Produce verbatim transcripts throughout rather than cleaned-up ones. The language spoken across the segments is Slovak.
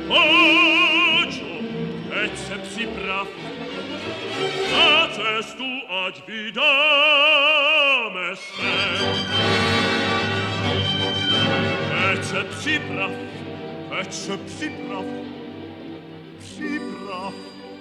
Ogio, et sepsi praf, acestu ad vidam essem. Et sepsi praf, et sepsi praf, psi praf.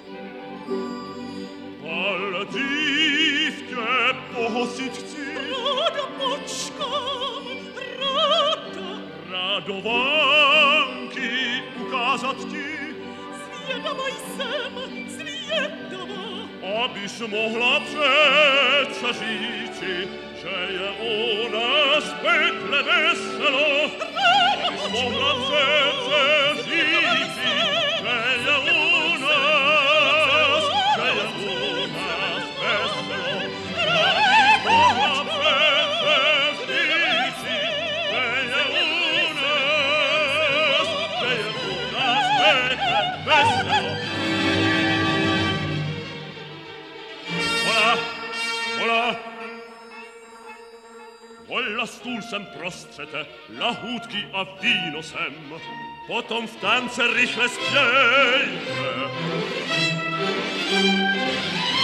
Paladivke positci, Rada počkam, rada. Radovanki ukazat ti, Zvědava jsem, zvědava. Abyś mohla přece říci, že je u nás pekle veselo. Abyś mohla přece říci, že je u nás, že je u nás veselo. Abyś mohla přece říci, že je u nás, že je u nás pekle veselo. Hola! Volla stůl sem prostřete, lahůdky a víno sem, potom v tance rychle zpějte.